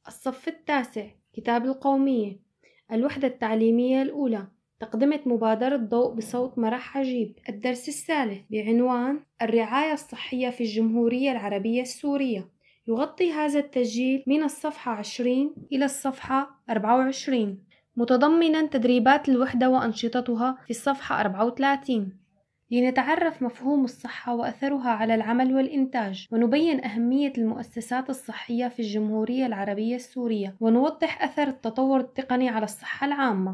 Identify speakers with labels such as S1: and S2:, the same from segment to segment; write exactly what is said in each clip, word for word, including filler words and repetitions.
S1: الصف التاسع. كتاب القومية. الوحدة التعليمية الأولى. تقدمت مبادرة ضوء بصوت مرح عجيب. الدرس الثالث بعنوان الرعاية الصحية في الجمهورية العربية السورية. يغطي هذا التسجيل من الصفحة عشرين إلى الصفحة أربعة وعشرين، متضمنا تدريبات الوحدة وأنشطتها في الصفحة أربعة وثلاثين. لنتعرف مفهوم الصحة وأثرها على العمل والإنتاج، ونبين أهمية المؤسسات الصحية في الجمهورية العربية السورية، ونوضح أثر التطور التقني على الصحة العامة.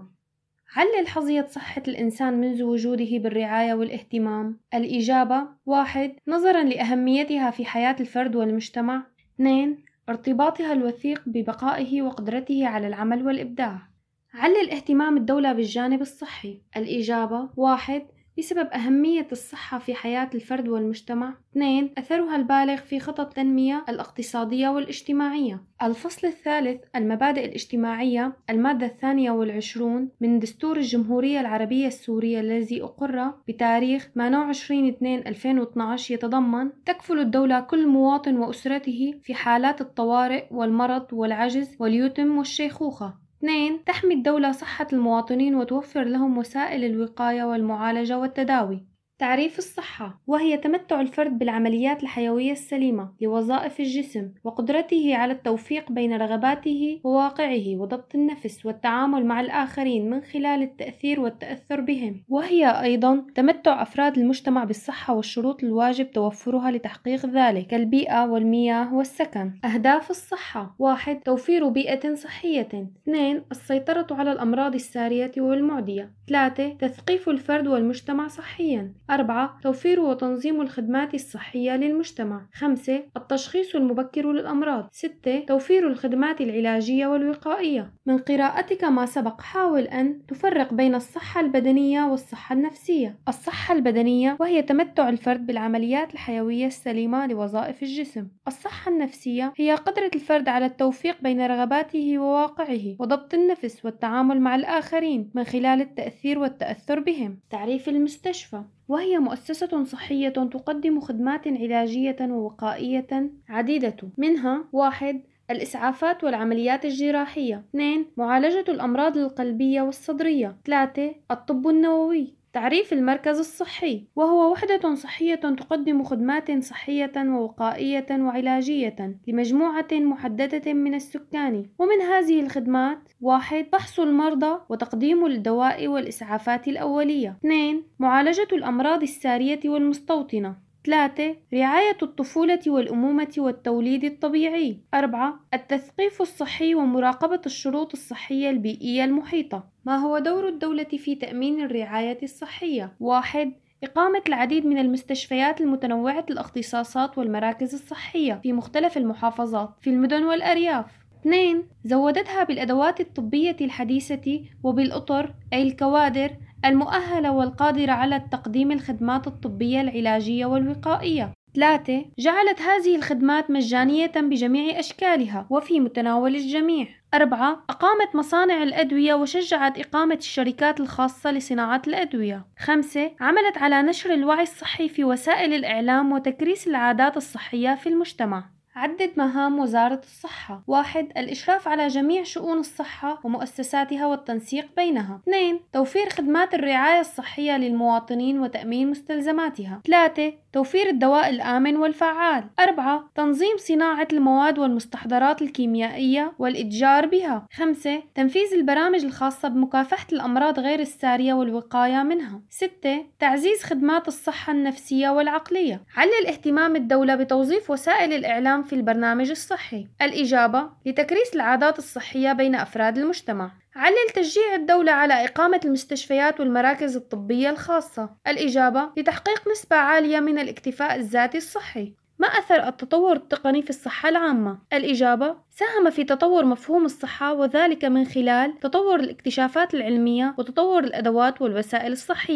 S1: علل حظية صحة الإنسان منذ وجوده بالرعاية والاهتمام. الإجابة: واحد. نظرا لأهميتها في حياة الفرد والمجتمع. اثنين. ارتباطها الوثيق ببقائه وقدرته على العمل والإبداع. علل اهتمام الدولة بالجانب الصحي. الإجابة: واحد. بسبب أهمية الصحة في حياة الفرد والمجتمع. اثنين. أثرها البالغ في خطط التنمية الاقتصادية والاجتماعية. الفصل الثالث: المبادئ الاجتماعية، المادة الثانية والعشرون من دستور الجمهورية العربية السورية الذي أقر بتاريخ ثمانية وعشرين اثنين ألفين واثني عشر يتضمن: تكفل الدولة كل مواطن وأسرته في حالات الطوارئ والمرض والعجز واليتم والشيخوخة. اثنين. تحمي الدولة صحة المواطنين وتوفر لهم وسائل الوقاية والمعالجة والتداوي. تعريف الصحة: وهي تمتع الفرد بالعمليات الحيوية السليمة لوظائف الجسم وقدرته على التوفيق بين رغباته وواقعه وضبط النفس والتعامل مع الآخرين من خلال التأثير والتأثر بهم. وهي أيضا تمتع أفراد المجتمع بالصحة والشروط الواجب توفرها لتحقيق ذلك كالبيئة والمياه والسكن. أهداف الصحة: واحد. توفير بيئة صحية. اثنين. السيطرة على الأمراض السارية والمعدية. ثلاثة. تثقيف الفرد والمجتمع صحيا. أربعة. توفير وتنظيم الخدمات الصحية للمجتمع. خمسة. التشخيص المبكر للأمراض. ستة. توفير الخدمات العلاجية والوقائية. من قراءتك ما سبق حاول أن تفرق بين الصحة البدنية والصحة النفسية. الصحة البدنية وهي تمتع الفرد بالعمليات الحيوية السليمة لوظائف الجسم. الصحة النفسية هي قدرة الفرد على التوفيق بين رغباته وواقعه وضبط النفس والتعامل مع الآخرين من خلال التأثير والتأثر بهم. تعريف المستشفى: وهي مؤسسة صحية تقدم خدمات علاجية ووقائية عديدة، منها: واحد. الإسعافات والعمليات الجراحية. اثنين. معالجة الأمراض القلبية والصدرية. ثلاثة. الطب النووي. تعريف المركز الصحي: وهو وحدة صحية تقدم خدمات صحية ووقائية وعلاجية لمجموعة محددة من السكان، ومن هذه الخدمات: واحد. فحص المرضى وتقديم الدواء والإسعافات الأولية. اثنين. معالجة الأمراض السارية والمستوطنة. ثلاثة. رعاية الطفولة والأمومة والتوليد الطبيعي. أربعة. التثقيف الصحي ومراقبة الشروط الصحية البيئية المحيطة. ما هو دور الدولة في تأمين الرعاية الصحية؟ واحد. إقامة العديد من المستشفيات المتنوعة الاختصاصات والمراكز الصحية في مختلف المحافظات في المدن والأرياف. اثنين. زودتها بالأدوات الطبية الحديثة وبالأطر أي الكوادر المؤهلة والقادرة على تقديم الخدمات الطبية العلاجية والوقائية. ثلاثة. جعلت هذه الخدمات مجانية بجميع أشكالها وفي متناول الجميع. أربعة. أقامت مصانع الأدوية وشجعت إقامة الشركات الخاصة لصناعة الأدوية. خمسة. عملت على نشر الوعي الصحي في وسائل الإعلام وتكريس العادات الصحية في المجتمع. عدد مهام وزارة الصحة: واحد. الإشراف على جميع شؤون الصحة ومؤسساتها والتنسيق بينها. اثنين. توفير خدمات الرعاية الصحية للمواطنين وتأمين مستلزماتها. ثلاثة. توفير الدواء الآمن والفعال. أربعة. تنظيم صناعة المواد والمستحضرات الكيميائية والإتجار بها. خمسة. تنفيذ البرامج الخاصة بمكافحة الأمراض غير السارية والوقاية منها. ستة. تعزيز خدمات الصحة النفسية والعقلية. علل اهتمام الدولة بتوظيف وسائل الإعلام في البرنامج الصحي. الإجابة: لتكريس العادات الصحية بين أفراد المجتمع. علل تشجيع الدولة على إقامة المستشفيات والمراكز الطبية الخاصة. الإجابة: لتحقيق نسبة عالية من الاكتفاء الذاتي الصحي. ما أثر التطور التقني في الصحة العامة؟ الإجابة: ساهم في تطور مفهوم الصحة، وذلك من خلال تطور الاكتشافات العلمية وتطور الأدوات والوسائل الصحية.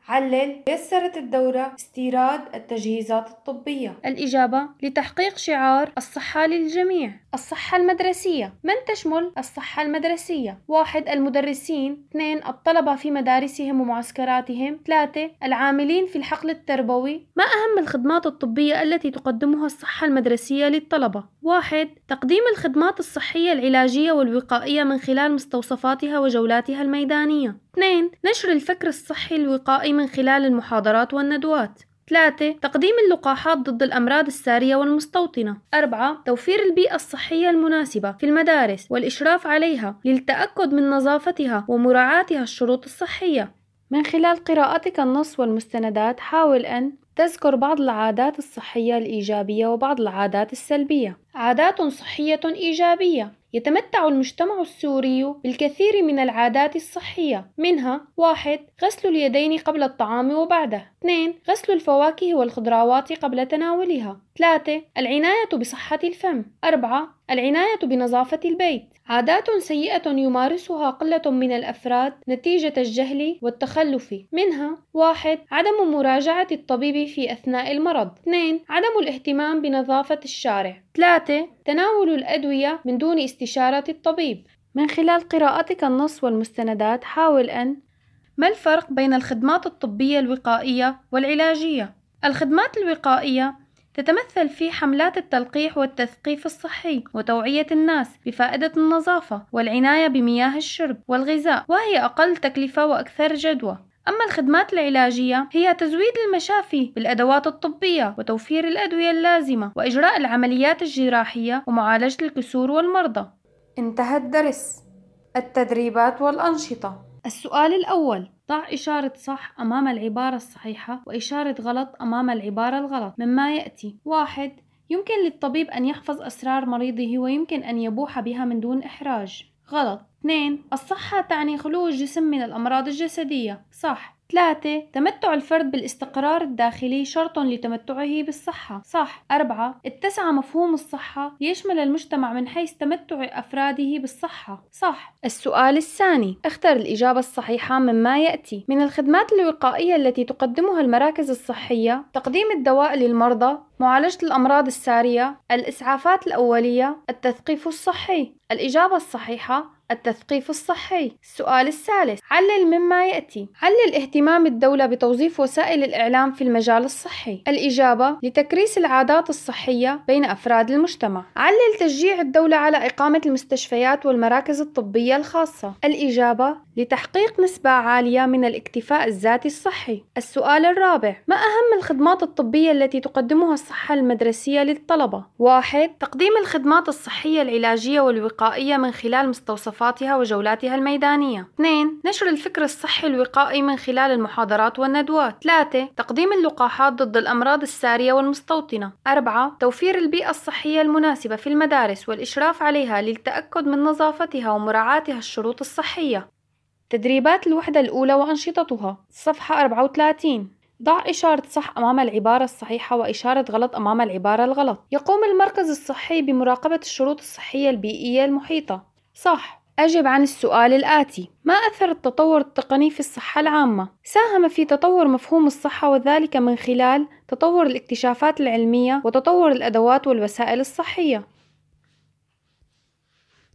S1: علل. يسرت الدولة استيراد التجهيزات الطبية. الإجابة: لتحقيق شعار الصحة للجميع. الصحة المدرسية. من تشمل الصحة المدرسية؟ واحد المدرسين. اثنين الطلبة في مدارسهم ومعسكراتهم. ثلاثة العاملين في الحقل التربوي. ما أهم الخدمات الطبية التي تقدمها الصحة المدرسية للطلبة؟ واحد تقديم الخدمات الصحية العلاجية والوقائية من خلال مستوصفاتها وجولاتها الميدانية. اثنين نشر الفكر الصحي الوقائي من خلال المحاضرات والندوات. ثلاثة تقديم اللقاحات ضد الأمراض السارية والمستوطنة. أربعة توفير البيئة الصحية المناسبة في المدارس والإشراف عليها للتأكد من نظافتها ومراعاتها الشروط الصحية. من خلال قراءتك النص والمستندات حاول أن تذكر بعض العادات الصحية الإيجابية وبعض العادات السلبية. عادات صحية إيجابية: يتمتع المجتمع السوري بالكثير من العادات الصحية، منها: واحد غسل اليدين قبل الطعام وبعده. اثنين غسل الفواكه والخضروات قبل تناولها. ثلاثة العناية بصحة الفم. أربعة العناية بنظافة البيت. عادات سيئة يمارسها قلة من الأفراد نتيجة الجهل والتخلف، منها: واحد عدم مراجعة الطبيب في أثناء المرض. اثنين عدم الاهتمام بنظافة الشارع. ثلاثة تناول الأدوية من دون استشارة الطبيب. من خلال قراءتك النص والمستندات حاول أن ما الفرق بين الخدمات الطبية الوقائية والعلاجية؟ الخدمات الوقائية تتمثل في حملات التلقيح والتثقيف الصحي وتوعية الناس بفائدة النظافة والعناية بمياه الشرب والغذاء، وهي أقل تكلفة وأكثر جدوى. أما الخدمات العلاجية هي تزويد المشافي بالأدوات الطبية وتوفير الأدوية اللازمة وإجراء العمليات الجراحية ومعالجة الكسور والمرضى. انتهى الدرس. التدريبات والأنشطة. السؤال الأول: ضع إشارة صح أمام العبارة الصحيحة وإشارة غلط أمام العبارة الغلط مما يأتي. واحد يمكن للطبيب أن يحفظ أسرار مريضه ويمكن أن يبوح بها من دون إحراج. غلط. اثنين الصحة تعني خلو الجسم من الأمراض الجسدية. صح. ثلاثة تمتع الفرد بالاستقرار الداخلي شرط لتمتعه بالصحة. صح. أربعة اتسع مفهوم الصحة ليشمل المجتمع من حيث تمتع أفراده بالصحة. صح. السؤال الثاني: اختر الإجابة الصحيحة مما يأتي. من الخدمات الوقائية التي تقدمها المراكز الصحية: تقديم الدواء للمرضى، معالجة الأمراض السارية، الإسعافات الأولية، التثقيف الصحي. الإجابة الصحيحة التثقيف الصحي. السؤال الثالث: علل مما يأتي. علل اهتمام الدولة بتوظيف وسائل الإعلام في المجال الصحي. الإجابة: لتكريس العادات الصحية بين أفراد المجتمع. علل تشجيع الدولة على إقامة المستشفيات والمراكز الطبية الخاصة. الإجابة: لتحقيق نسبة عالية من الاكتفاء الذاتي الصحي. السؤال الرابع: ما أهم الخدمات الطبية التي تقدمها الصحة المدرسية للطلبة؟ واحد تقديم الخدمات الصحية العلاجية والوقائية من خلال مستوصفات وجولاتها الميدانية. اثنين نشر الفكر الصحي الوقائي من خلال المحاضرات والندوات. ثلاثة تقديم اللقاحات ضد الأمراض السارية والمستوطنة. أربعة توفير البيئة الصحية المناسبة في المدارس والإشراف عليها للتأكد من نظافتها ومراعاتها الشروط الصحية. تدريبات الوحدة الأولى وأنشطتها. صفحة أربعة وثلاثين. ضع إشارة صح أمام العبارة الصحيحة وإشارة غلط أمام العبارة الغلط. يقوم المركز الصحي بمراقبة الشروط الصحية البيئية المحيطة. صح. أجب عن السؤال الآتي: ما أثر التطور التقني في الصحة العامة؟ ساهم في تطور مفهوم الصحة وذلك من خلال تطور الاكتشافات العلمية وتطور الأدوات والوسائل الصحية.